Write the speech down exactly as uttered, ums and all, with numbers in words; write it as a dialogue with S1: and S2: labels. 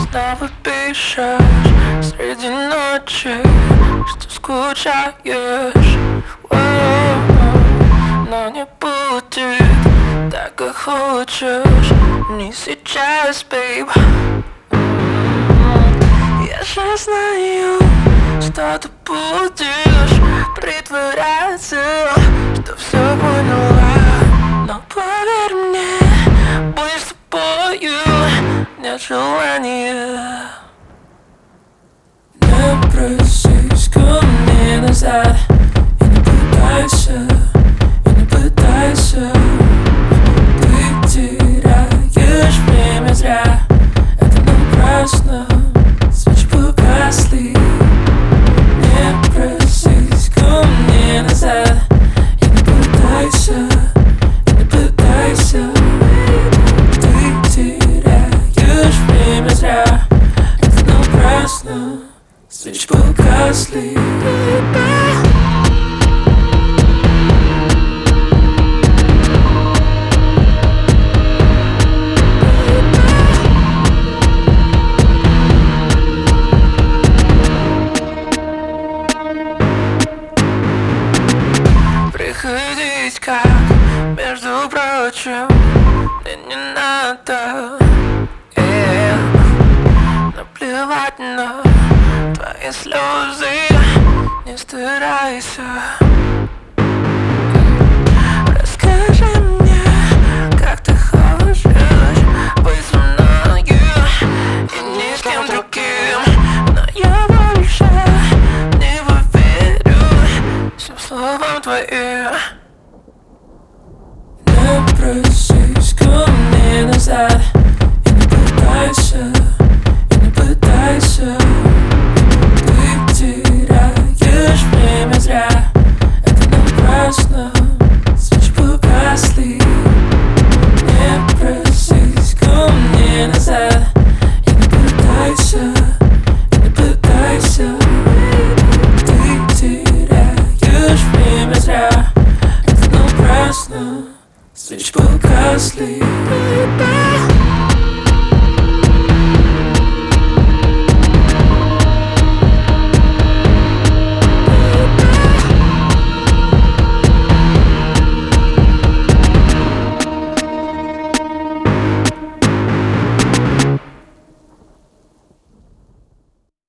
S1: снова пишешь среди ночи, что скучаешь. Воу, но не будет так, как хочешь. Не сейчас, бейб. Я же знаю, что ты будешь притворяться, что все поняла. Но поверь мне, будешь с тобою, нет желания. Не просись ко мне назад, и не пытайся, и не пытайся. Ты теряешь время зря, это напрасно. Свечи погасли. Не просись ко мне назад, и не пытайся, и не пытайся. Ты теряешь время зря, это напрасно. Свечи погасли. Приходить как, между прочим, мне не надо. Yeah. Наплевать на твои слезы, не старайся. Расскажи мне, как ты хочешь быть со мною и ни с кем другим. Но я больше не поверю всем словам твоим. Не просись ко мне назад, и не пытайся, и не пытайся. Ты теряешь время зря, это напрасно. Свечи погасли. Не просись ко мне назад, и не пытайся, и не пытайся. Ты теряешь время зря, это напрасно. Свечи погасли.